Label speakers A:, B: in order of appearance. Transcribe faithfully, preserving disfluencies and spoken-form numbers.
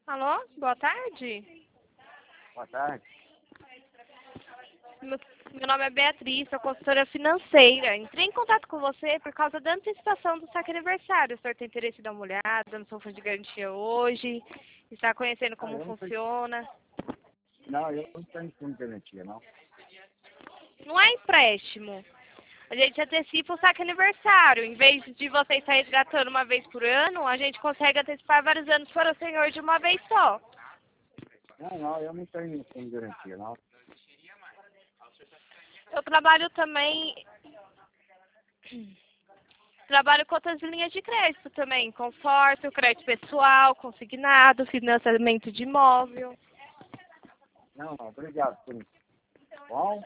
A: Alô, boa tarde.
B: Boa tarde.
A: Meu, meu nome é Beatriz, sou consultora financeira. Entrei em contato com você por causa da antecipação do saque aniversário. O senhor tem interesse em dar uma olhada no seu fundo de garantia hoje? Está conhecendo
B: Ah,
A: como
B: eu não sei.
A: funciona?
B: Não, eu não tenho fundo de garantia, não.
A: Não é empréstimo. A gente antecipa o saque aniversário. Em vez de você estar resgatando uma vez por ano, a gente consegue antecipar vários anos para o senhor de uma vez só.
B: Não, não, eu não tenho fundo de garantia, não.
A: Eu trabalho também... Trabalho com outras linhas de crédito também. Conforto, crédito pessoal, consignado, financiamento de imóvel.
B: Não, não, obrigado por isso. Bom?